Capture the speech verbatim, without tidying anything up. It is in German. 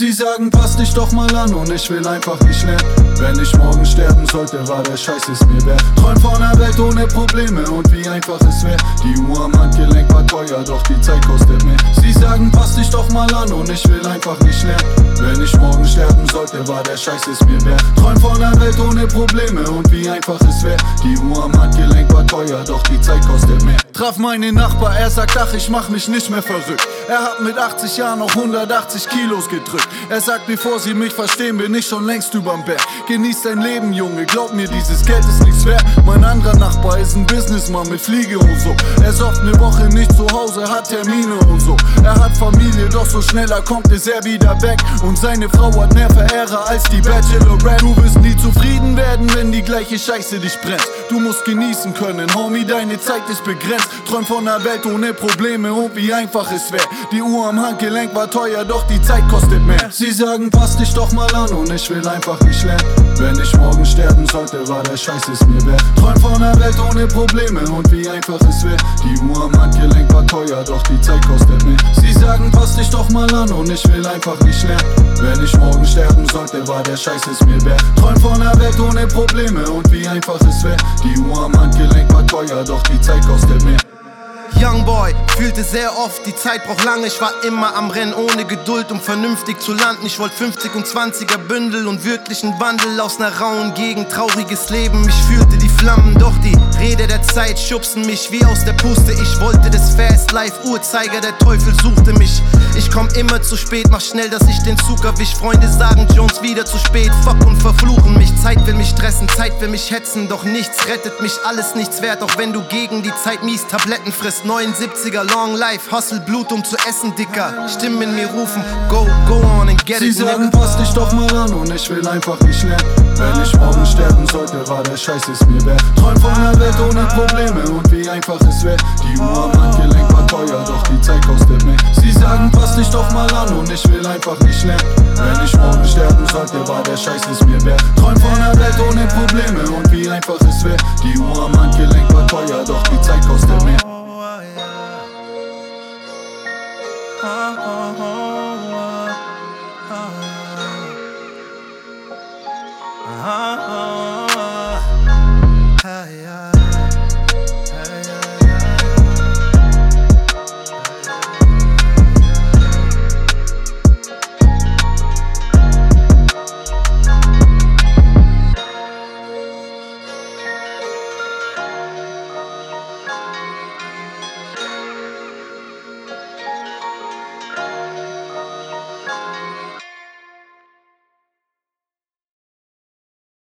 Sie sagen, pass dich doch mal an und ich will einfach nicht lernen. Wenn ich morgen sterben sollte, war der Scheiß es mir wert. Träum von einer Welt ohne Probleme und wie einfach es wär. Die Uhr am Handgelenk war teuer, doch die Zeit kostet mehr. Sie sagen, pass dich doch mal an und ich will einfach nicht lernen. Wenn ich morgen sterben sollte, war der Scheiß es mir wert. Träum von einer Welt ohne Probleme und wie einfach es wär. Die Uhr am Handgelenk war teuer, doch die Zeit kostet mehr. Traf meinen Nachbar, er sagt, ach, ich mach mich nicht mehr verrückt. Er hat mit achtzig Jahren noch hundertachtzig Kilos gedrückt. Er sagt, bevor sie mich verstehen, bin ich schon längst überm Berg. Genieß dein Leben, Junge, glaub mir, dieses Geld ist nichts wert. Mein anderer Nachbar ist ein Businessmann mit Fliege und so. Er ist oft ne Woche nicht zu Hause, hat Termine und so. Er hat Familie, doch so schneller kommt ist er wieder weg. Und seine Frau hat mehr Verehrer als die Bachelorette. Du wirst nie zufrieden werden, wenn die gleiche Scheiße dich brennt. Du musst genießen können, Homie, deine Zeit ist begrenzt. Träum von einer Welt ohne Probleme und wie einfach es wär. Die Uhr am Handgelenk war teuer, doch die Zeit kostet mehr. Sie sagen, pass dich doch mal an und ich will einfach nicht lernen. Wenn ich morgen sterben sollte, war der Scheiß es mir wert. Träum von einer Welt ohne Probleme und wie einfach es wär. Die Uhr am Handgelenk war teuer, doch die Zeit kostet mehr. Sie sagen, pass dich doch mal an und ich will einfach nicht lernen. Wenn ich morgen sterben sollte, war der Scheiß es mir wert. Träum von einer Welt ohne Probleme und wie einfach es wär. Die Uhr am Handgelenk war teuer, doch die Zeit kostet mehr. Youngboy, fühlte sehr oft, die Zeit braucht lange. Ich war immer am Rennen ohne Geduld, um vernünftig zu landen. Ich wollte fünfzig und zwanziger Bündel und wirklichen Wandel aus ner rauen Gegend, trauriges Leben. Ich fühlte die Flammen, doch die Räder der Zeit schubsen mich wie aus der Puste. Ich wollte das Fast Life, Uhrzeiger, der Teufel suchte mich. Ich komm immer zu spät, mach schnell, dass ich den Zug erwisch. Freunde sagen, Jones wieder zu spät, fuck und verfluchen mich. Zeit will mich stressen, Zeit will mich hetzen, doch nichts rettet mich, alles nichts wert. Auch wenn du gegen die Zeit mies Tabletten frisst. neunundsiebziger, Long Life, Hustle, Blut, um zu essen, Dicker. Stimmen in mir rufen, go, go on and get Sie it, sagen, nigga. pass dich doch mal an und ich will einfach nicht lernen. Wenn ich morgen sterben sollte, war der Scheiß es mir wert. Träum von einer Welt ohne Probleme und wie einfach es wär. Die Uhr am Handgelenk war teuer, doch die Zeit kostet mehr. Sie sagen, pass dich doch mal an und ich will einfach nicht lernen. Wenn ich morgen sterben sollte, war der Scheiß es mir wert. Träum von einer Welt ohne Probleme und wie einfach es wär. Die Uhr am Handgelenk war teuer, doch die Zeit kostet mehr. Oh, oh, oh, oh, oh, oh.